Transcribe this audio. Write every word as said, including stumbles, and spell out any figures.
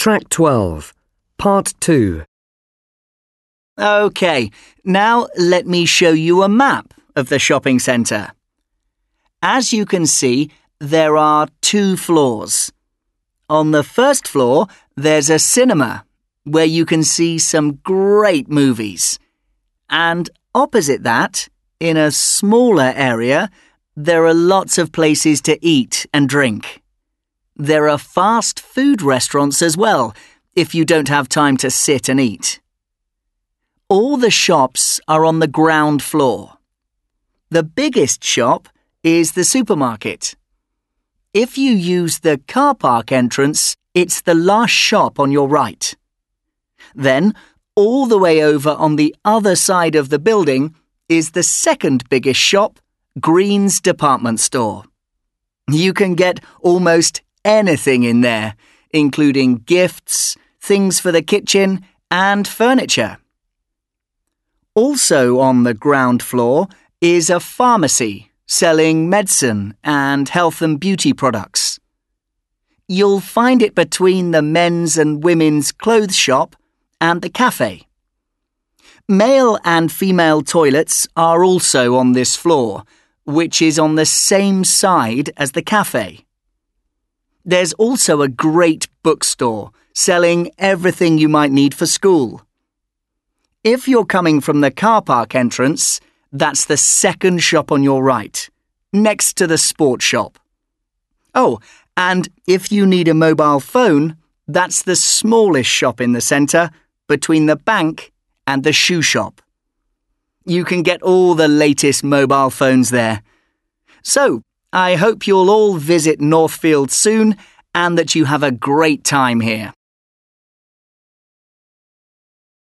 Track twelve, Part two. OK, now let me show you a map of the shopping centre. As you can see, there are two floors. On the first floor, there's a cinema where you can see some great movies. And opposite that, in a smaller area, there are lots of places to eat and drink. There are fast food restaurants as well, if you don't have time to sit and eat. All the shops are on the ground floor. The biggest shop is the supermarket. If you use the car park entrance, it's the last shop on your right. Then, all the way over on the other side of the building is the second biggest shop, Green's Department Store. You can get almost anything in there, including gifts, things for the kitchen, and furniture. Also on the ground floor is a pharmacy selling medicine and health and beauty products. You'll find it between the men's and women's clothes shop and the cafe. Male and female toilets are also on this floor, which is on the same side as the cafe. There's also a great bookstore selling everything you might need for school. If you're coming from the car park entrance, that's the second shop on your right, next to the sports shop. Oh, and if you need a mobile phone, that's the smallest shop in the centre, between the bank and the shoe shop. You can get all the latest mobile phones there. So, I hope you'll all visit Northfield soon and that you have a great time here.